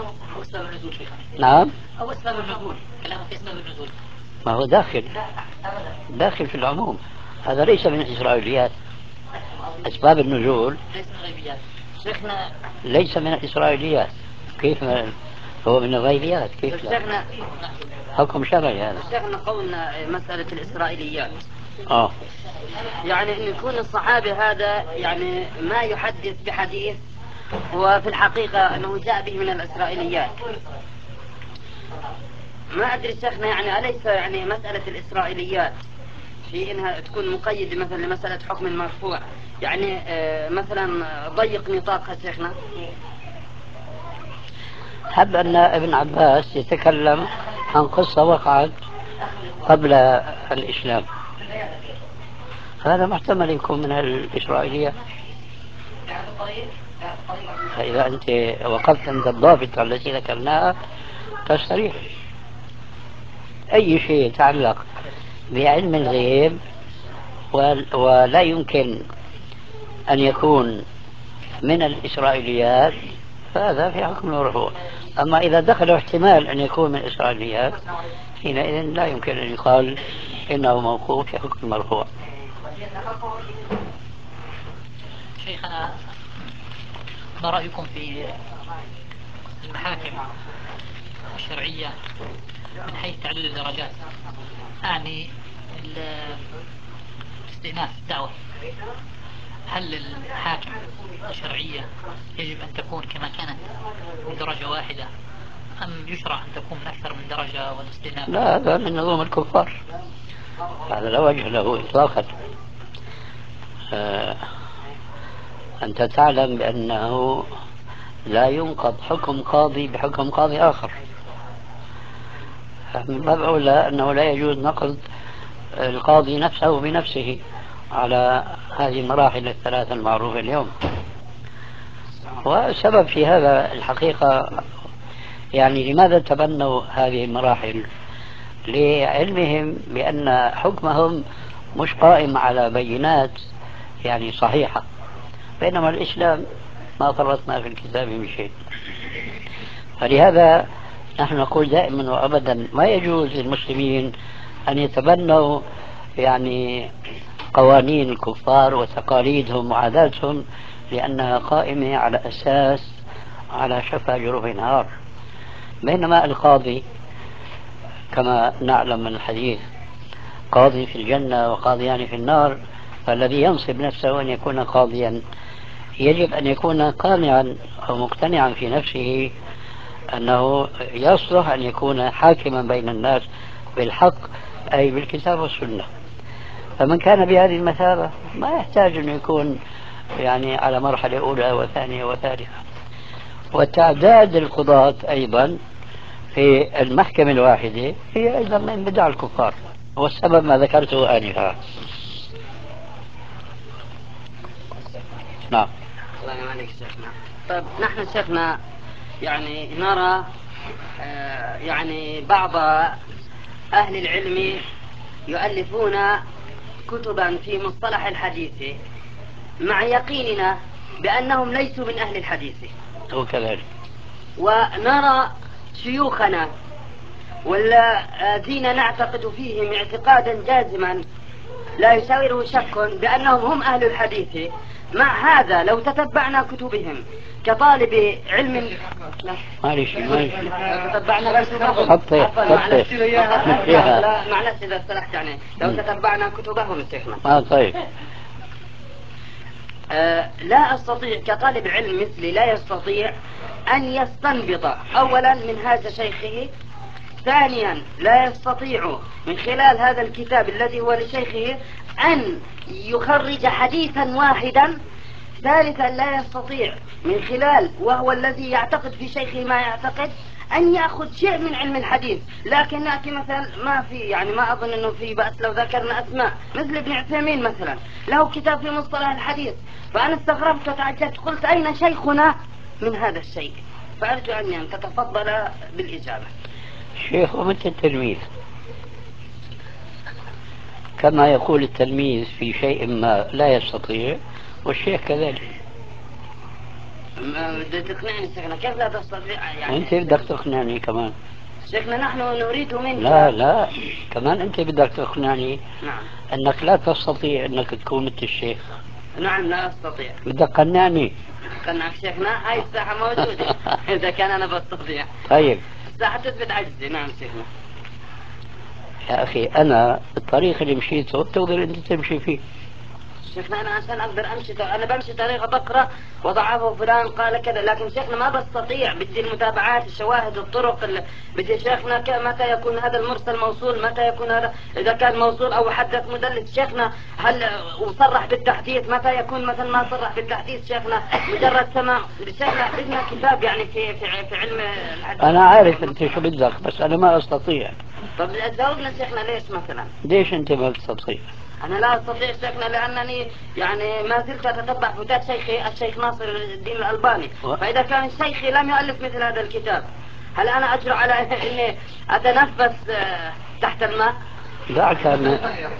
نعم، أو أسباب النزول، كلامه في أسباب النزول. ما هو داخل في العموم، هذا ليس من الإسرائيليات. أسباب النزول ليس من الغيبيات. شيخنا ليس من الإسرائيليات. كيف هو من الغيبيات؟ كيف لا؟ شيخنا حكم شرعي هذا. شيخنا قولنا مسألة الإسرائيليات آه يعني أن يكون الصحابي هذا يعني ما يحدث بحديث وفي الحقيقة أنه جاء به من الإسرائيليات. ما أدري شيخنا يعني أليس يعني مسألة الإسرائيليات في إنها تكون مقيدة مثلا لمسألة حكم المرفوع يعني مثلا ضيق نطاقها شيخنا؟ حب أن ابن عباس يتكلم عن قصة وقعت قبل الإسلام، هذا محتمل يكون من الإسرائيلية. فإذا أنت وقفت عند الضابط التي ذكرناها تصريح أي شيء يتعلق بعلم الغيب ولا يمكن أن يكون من الإسرائيليات فهذا في حكم المرفوع. أما إذا دخل احتمال أن يكون من الإسرائيليات حينئذ لا يمكن أن يقال إنه موقوف في حكم المرفوع. شيخنا ما رأيكم في المحاكم الشرعية من حيث تعديل الدرجات؟ أعني استئناف الدعوة، هل الحاكم الشرعية يجب أن تكون كما كانت من درجة واحدة أم يشرع أن تكون من أكثر من درجة والاستئناف؟ لا، هذا من نظام الكفار، هذا لا وجه له إطلاقا. أنت تعلم بأنه لا ينقض حكم قاضي بحكم قاضي آخر، من باب أولى أنه لا يجوز نقض القاضي نفسه بنفسه على هذه المراحل الثلاثة المعروفة اليوم. والسبب في هذا الحقيقة يعني لماذا تبنوا هذه المراحل؟ لعلمهم بأن حكمهم مش قائم على بينات يعني صحيحة، بينما الإسلام ما فرطنا في الكتاب من شيء. فلهذا نحن نقول دائما وأبدا ما يجوز للمسلمين أن يتبنوا يعني قوانين الكفار وتقاليدهم وعاداتهم لأنها قائمة على أساس على شفا جرف نهار. بينما القاضي كما نعلم من الحديث قاضي في الجنة وقاضيان في النار، فالذي ينصب نفسه أن يكون قاضيا يجب أن يكون قانعا أو مقتنعا في نفسه أنه يصلح أن يكون حاكما بين الناس بالحق أي بالكتاب والسنة. فمن كان بهذه المثابة ما يحتاج أن يكون يعني على مرحلة أولى وثانية وثالثة. وتعداد القضاة أيضا في المحكمة الواحدة هي أيضا من بدع الكفار، والسبب ما ذكرته آنفا. نعم. الله يمالك شيخنا. طيب نحن شيخنا يعني نرى يعني بعض أهل العلم يؤلفون كتبا في مصطلح الحديث مع يقيننا بأنهم ليسوا من أهل الحديث، وكذلك ونرى شيوخنا والذين نعتقد فيهم اعتقادا جازما لا يساوره شك بأنهم هم أهل الحديث. مع هذا لو تتبعنا كتبهم كطالب علم، معلش تتبعنا كتبهم معلش إذا اصطلحت يعني لو تتبعنا كتبهم شيخنا. طيب. لا أستطيع كطالب علم مثلي لا يستطيع أن يستنبط أولا من هذا شيخه، ثانيا لا يستطيع من خلال هذا الكتاب الذي هو لشيخه أن يخرج حديثا واحدا، ثالثا لا يستطيع من خلال وهو الذي يعتقد في شيخه ما يعتقد أن يأخذ شيء من علم الحديث. لكن نأتي مثلا ما في يعني ما أظن أنه في بأس لو ذكرنا أسماء مثل ابن عثيمين مثلا له كتاب في مصطلح الحديث، فأنا استغربت وتعجبت قلت أين شيخنا من هذا الشيء؟ فأرجو أن تتفضل بالإجابة. شيخ ومتى التلميذ؟ كما يقول التلميذ في شيء ما لا يستطيع والشيخ كذلك. ما بدك تقنعني شيخنا؟ كيف لا تستطيع يعني؟ وانت بدك تقنعني كمان. شيخنا نحن نريد منك. لا كمان انت بدك تقنعني. نعم. انك لا تستطيع انك تكون مثل الشيخ. نعم لا استطيع. بدك قنعني. قنعك شيخنا؟ هاي الساحة موجودة. اذا كان انا بستطيع. طيب. الساحة تثبت عجزي. نعم شيخنا. يا اخي انا الطريق اللي مشيته بتقدر انت تمشي فيه. شيخنا انا عشان اقدر امشي انا بمشي طريقه بقرا وضعفه فلان قال كذا، لكن شيخنا ما بستطيع، بدي المتابعات الشواهد الطرق بدي شيخنا متى يكون هذا المرسل موصول، متى يكون هذا اذا كان موصول او حدث مدلس شيخنا، هل وصرح بالتحديث متى يكون مثلا ما صرح بالتحديث شيخنا مجرد سماع. شيخنا بدنا كتاب يعني في علم الحديث. انا عارف انت شو بدك بس انا ما استطيع. طب جاوبنا شيخنا ليش مثلا؟ ليش انت ما بتستطيع؟ أنا لا أستطيع شيخنا لأنني يعني ما زلت أتتبع فتاة شيخي الشيخ ناصر الدين الألباني، فإذا كان شيخي لم يؤلف مثل هذا الكتاب هل أنا أجرؤ على أني أتنفس تحت الماء؟ دعك من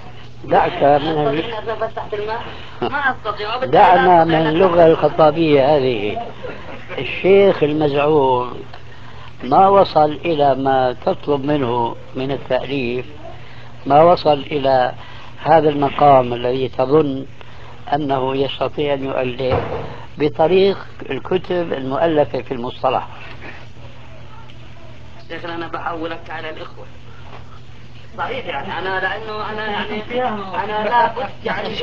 أتنفس تحت الماء؟ ما أستطيع. دعنا من اللغة الخطابية هذه. الشيخ المزعوم ما وصل إلى ما تطلب منه من التأليف، ما وصل إلى هذا المقام الذي تظن أنه يستطيع أن يؤلف بطريق الكتب المؤلفة في المصطلح. شيخنا أنا بحولك على الإخوة صحيح يعني أنا لا بد يعني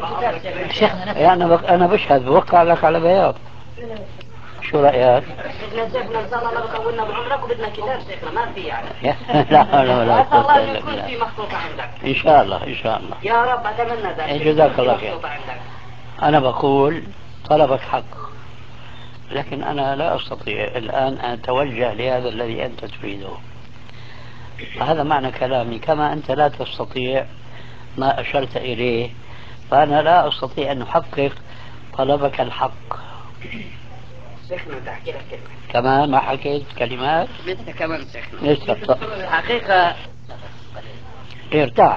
يعني أنا بشهد بوقع لك على بياض. شو رأيك؟ شيخنا إن شاء الله لو طولنا بعمرك وبدنا كتاب شيخنا ما في يعني. لا أسأل الله أن يكون في مخطوط عندك. إن شاء الله يا رب أتمنى ذلك. جزاك الله خير. أنا بقول طلبك حق، لكن أنا لا أستطيع الآن أن أتوجه لهذا الذي أنت تريده. هذا معنى كلامي. كما أنت لا تستطيع ما أشرت إليه، فأنا لا أستطيع أن أحقق طلبك الحق. شيخنا تحكي لك كلمة كمان ما حكيت كلمات لسه كمان شيخنا لسه حقيقة ارتاح.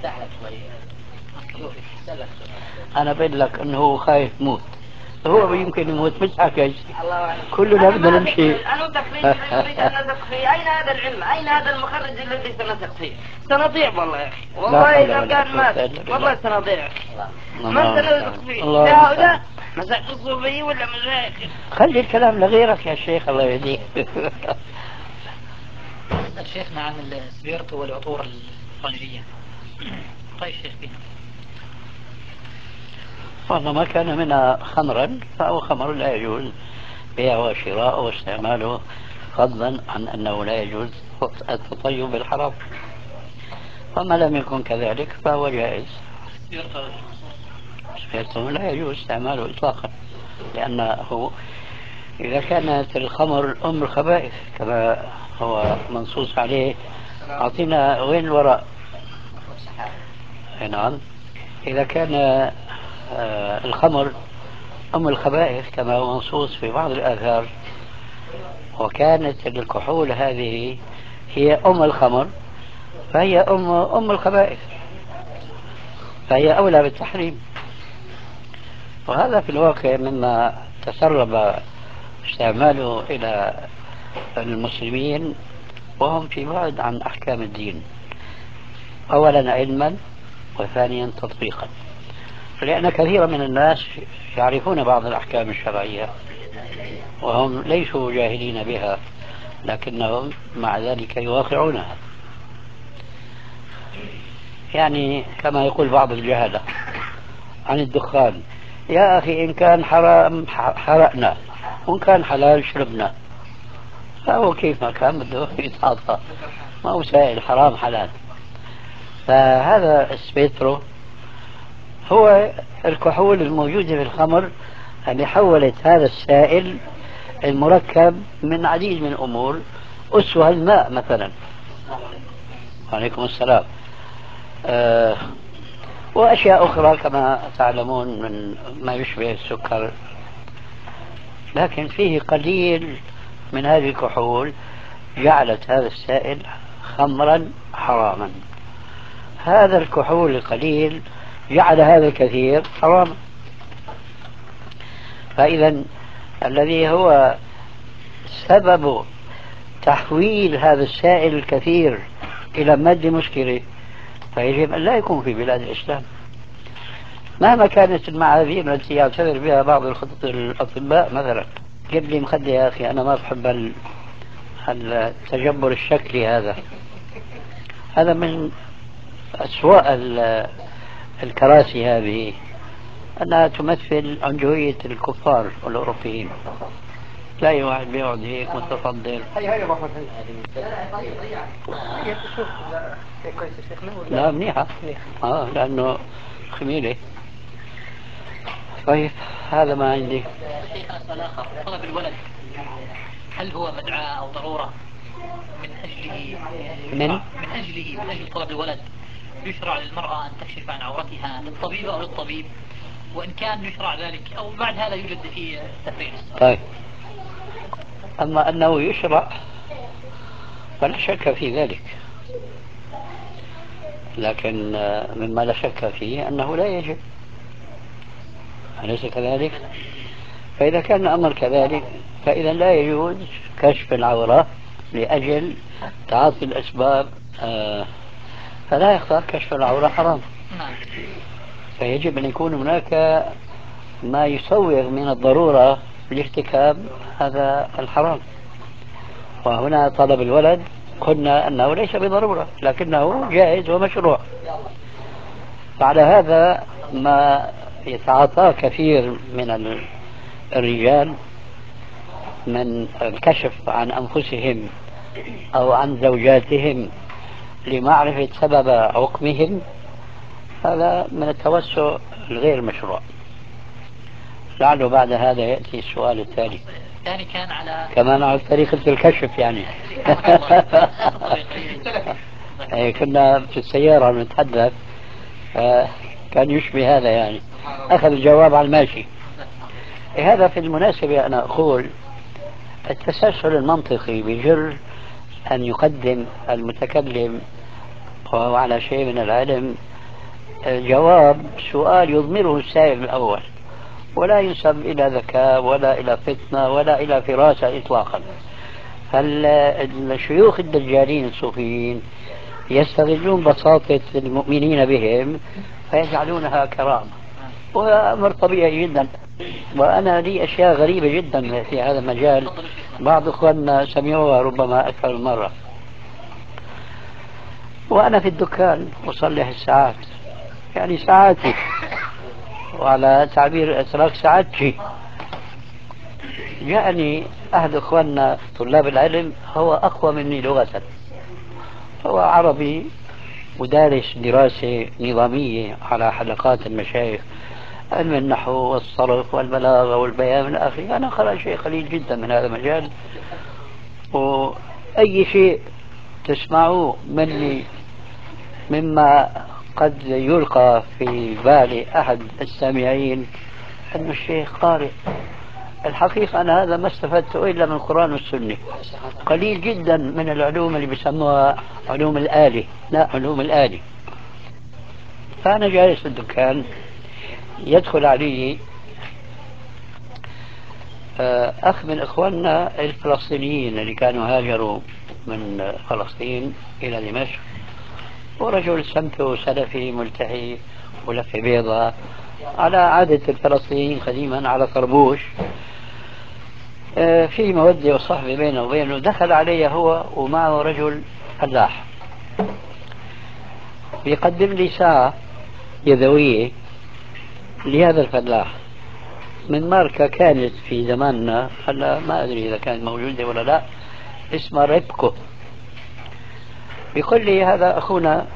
أنا بقول لك أنه هو خايف موت، هو يمكن يموت مش حكي كلنا بدنا نمشي. أنا تقريبا أريد أن نثق فيه. أين هذا العلم؟ أين هذا المخرج الذي سنثق فيه؟ سنضيع والله يا أخي، والله إذا كان مات والله سنضيع يا أخي. ما سنثق فيه هؤلاء مساك الصوفية ولا مشايخ؟ خلي الكلام لغيرك يا شيخ الله يهديك. شيخنا عن السبيرت والعطور الخارجية. طيب شيخ فيها والله ما كان منها خمرا فهو خمر لا يجوز بيعه وشراءه واستعماله، فضلا عن أنه لا يجوز التطيب بالحرام. وما لم يكن كذلك فهو جائز. سبيرتو لا يجوز استعماله إطلاقا، لأنه إذا كانت الخمر أم الخبائث كما هو منصوص عليه، أعطينا وين الوراء. نعم. إذا كان الخمر أم الخبائث كما هو منصوص في بعض الآثار، وكانت الكحول هذه هي أم الخمر، فهي أم الخبائث، فهي أولى بالتحريم. وهذا في الواقع مما تسرب استعماله إلى المسلمين وهم في بعد عن أحكام الدين، أولا علما وثانيا تطبيقا. لأن كثيرا من الناس يعرفون بعض الأحكام الشرعية وهم ليسوا جاهلين بها، لكنهم مع ذلك يواقعونها. يعني كما يقول بعض الجهلة عن الدخان: يا أخي إن كان حرام حرقنا وإن كان حلال شربنا. فهو كيف ما كان بده يتعاطى، ما هو سائل حرام حلال. فهذا السبيترو هو الكحول الموجودة في الخمر اللي حولت هذا السائل المركب من عديد من الأمور، أسوأ الماء مثلا. عليكم السلام. وأشياء أخرى كما تعلمون من ما يشبه السكر، لكن فيه قليل من هذه الكحول جعلت هذا السائل خمرا حراما. هذا الكحول القليل جعل هذا الكثير حراما. فإذا الذي هو سبب تحويل هذا السائل الكثير إلى مادة مشكلة فيجب أن لا يكون في بلاد الإسلام، مهما كانت المعاذير التي يعتبر بها بعض الأطباء. مثلا جيب لي مخدة يا أخي، أنا ما بحب التجبر الشكلي هذا من أسوأ الكراسي هذه، أنها تمثل عنجهية الكفار والأوروبيين. تلاقي واحد بيقعد هيك متفضل. لا منيحة. لأنه خميلة. طيب هذا ما عندي. سؤال آخر: طلب الولد هل هو مدعاة أو ضرورة من أجل طلب الولد يشرع للمرأة أن تكشف عن عورتها للطبيب أو للطبيب؟ وإن كان يشرع ذلك أو بعد هذا يوجد فيه تفريع. طيب، أما أنه يشرع فلا شك في ذلك، لكن مما لا شك فيه أنه لا يجب، أليس كذلك؟ فإذا كان الأمر كذلك فإذا لا يجوز كشف العورة لأجل تعاطي الأسباب، فلا يختار كشف العورة حرام. فيجب أن يكون هناك ما يسوغ من الضرورة لارتكاب هذا الحرام. وهنا طلب الولد قلنا أنه ليس بضرورة لكنه جائز ومشروع. فعلى هذا ما يتعاطى كثير من الرجال من الكشف عن أنفسهم أو عن زوجاتهم لمعرفة سبب عقمهم، هذا من التوسع الغير مشروع. لعله بعد هذا يأتي السؤال الثاني. الثاني كان على كمان على طريقة الكشف يعني. كنا في السيارة نتحدث، كان يشبه هذا يعني، أخذ الجواب على الماشي. هذا في المناسبة أنا أقول التسلسل المنطقي بجر أن يقدم المتكلم وهو على شيء من العلم جواب سؤال يضمره السائل الأول، ولا ينسب إلى ذكاء ولا إلى فتنة ولا إلى فراسة إطلاقا. فالشيوخ الدجالين الصوفيين يستغلون بساطة المؤمنين بهم فيجعلونها كرامة، وأمر طبيعي جدا. وأنا لي أشياء غريبة جدا في هذا المجال، بعض إخواننا سمعوها ربما أكثر من مرة. وأنا في الدكان أصلح الساعات، يعني ساعاتي، وعلى تعبير أتراك ساعتي. جاءني أحد إخواننا طلاب العلم، هو أقوى مني لغة، هو عربي ودارس دراسة نظامية على حلقات المشايخ، علم النحو والصرف والبلاغة والبيان من آخره. أنا قرأ شيء قليل جدا من هذا المجال، وأي شيء تسمعوه مني مما قد يلقى في بال أحد السامعين أن الشيخ قارئ. الحقيقة أنا هذا ما استفدته إلا من القرآن والسنة، قليل جدا من العلوم اللي بيسموها علوم الآلة، لا علوم الآلة. فأنا جالس في الدكان، يدخل علي أخ من إخواننا الفلسطينيين اللي كانوا هاجروا من فلسطين إلى دمشق، ورجل سمته سلفي ملتحي ولفة بيضاء على عادة الفلسطينيين قديما على طربوش. في مودة وصحبة بينه وبينه. دخل علي هو ومعه رجل فلاح بيقدم لي ساعة يدوية لهذا الفلاح من ماركة كانت في زماننا، هلا ما أدري إذا كانت موجودة ولا لا، اسمها ريبكو. بيقول لي هذا أخونا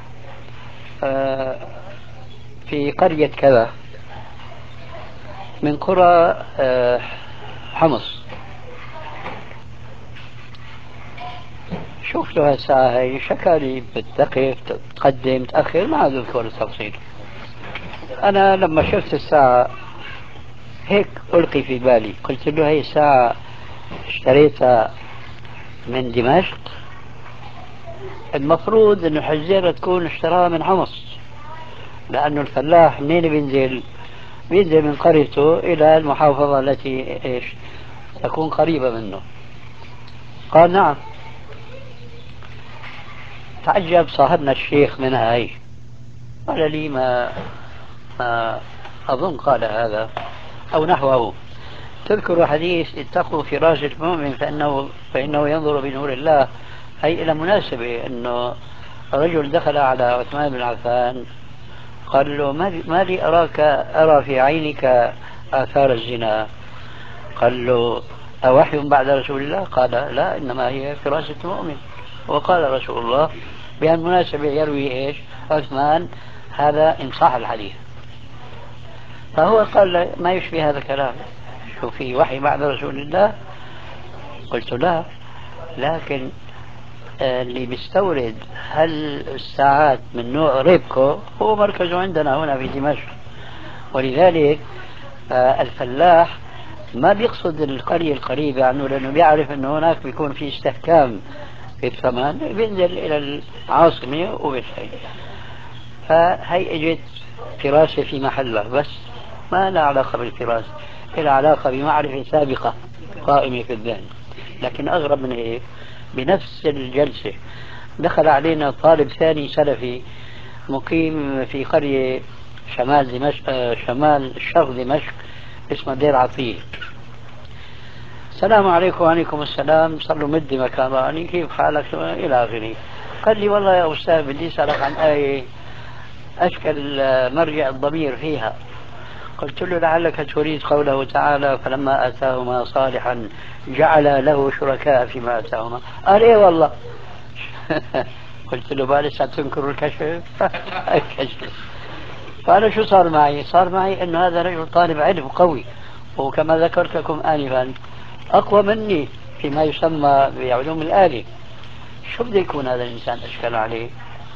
في قرية كذا من قرى حمص. شوف له هالساعة هي شكالي بتقف تقدم تأخر ما أذكر التفصيل. أنا لما شفت الساعة هيك ألقي في بالي، قلت له هي الساعة اشتريتها من دمشق، المفروض انه حجيرة تكون اشتراها من حمص، لأنه الفلاح منين بينزل من قريته إلى المحافظة التي إيش تكون قريبة منه. قال نعم. تعجب صاحبنا الشيخ منها هي، قال لي ما أظن قال هذا أو نحوه. تذكر حديث اتقوا فراش المؤمن فإنه ينظر بنور الله، هي إلى مناسبة أنه رجل دخل على عثمان بن عفان قال له ما لي أرى في عينك آثار الزنا. قال له أوحي بعد رسول الله؟ قال لا، إنما هي فراسة المؤمن. وقال رسول الله بهالمناسبة يروي إيش عثمان هذا إن صح الحديث. فهو قال ما يشبه هذا الكلام، شو في وحي بعد رسول الله؟ قلت لا، لكن اللي بيستورد هالساعات من نوع ريبكو هو مركزه عندنا هنا في دمشق، ولذلك الفلاح ما بيقصد القرية القريبة عنه، لأنه بيعرف أنه هناك بيكون في استحكام في الثمن، بينزل إلى العاصمة وبيشتري. فهي اجت فراسة في محلها، بس ما لها علاقة بالفراسة، لها علاقة بمعرفة سابقة قائمة في الذهن. لكن أغرب من هيك، بنفس الجلسة دخل علينا طالب ثاني سلفي مقيم في قرية شمال دمشق، شمال شرق دمشق، اسمه دير عطية. السلام عليكم. وعليكم السلام. صار له مدة ما كان راني، كيف حالك إلى آخره. قال لي والله يا أستاذ بدي أسألك عن آية أشكل مرجع الضمير فيها. قلت له لعلك تريد قوله تعالى فلما آتاهما صالحا جعل له شركاء فيما آتاهما. قال إيه والله. قلت له بالي ستنكر الكشف. الكشف. فأنا شو صار معي؟ صار معي أن هذا رجل طالب علم قوي، وكما ذكرت لكم آنفا أقوى مني فيما يسمى بعلوم الآلة. شو بده يكون هذا الإنسان أشكل عليه؟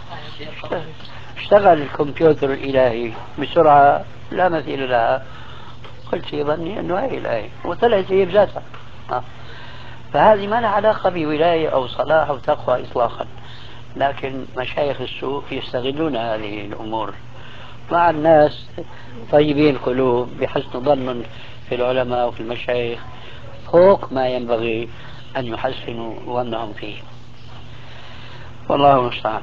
اشتغل الكمبيوتر الإلهي بسرعة لا مثيل لها. قلت في ظني أنه هي الآية، وطلعت هي بذاتها. فهذه ما لها علاقة بولاية أو صلاح أو تقوى إطلاقا، لكن مشايخ السوء يستغلون هذه الأمور مع الناس طيبين القلوب بحسن ظن في العلماء وفي المشايخ فوق ما ينبغي أن يحسنوا ظنهم فيه. والله المستعان.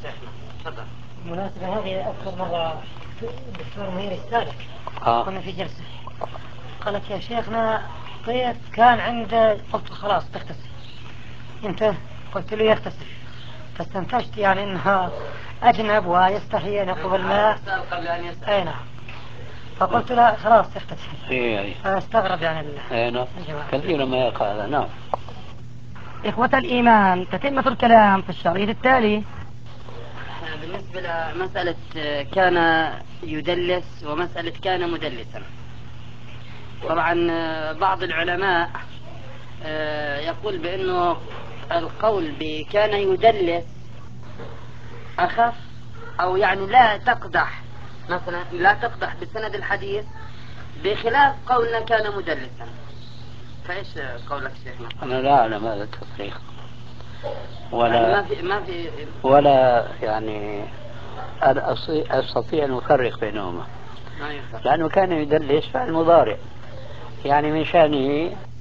بالمناسبة هذه أذكر مرة الدكتور منير السالك كنا في جلسة، قالت يا شيخنا طيب كان عنده، قلت خلاص تغتسل انت؟ قلت له يغتسل، فاستنتجت يعني انها اجنب ويستحي ان يقبل الماء قبل ان يسأل. اي نعم. فقلت له خلاص تغتسل. فاستغرب يعني كثيرا ما يقع هذا. نعم. إخوة الإيمان، تتمة الكلام في الشريط التالي. بالنسبة لمسألة كان يدلس ومسألة كان مدلسا، طبعا بعض العلماء يقول بأنه القول بكان يدلس أخف، أو يعني لا تقدح، مثلا لا تقدح بسند الحديث، بخلاف قولنا كان مدلسا. فإيش قولك شيخنا؟ أنا لا أعلم هذا التفريق ولا يعني ما في ولا يعني أستطيع أن أفرق بينهما، لأنه كان يدلس فعل مضارع، يعني من شأنه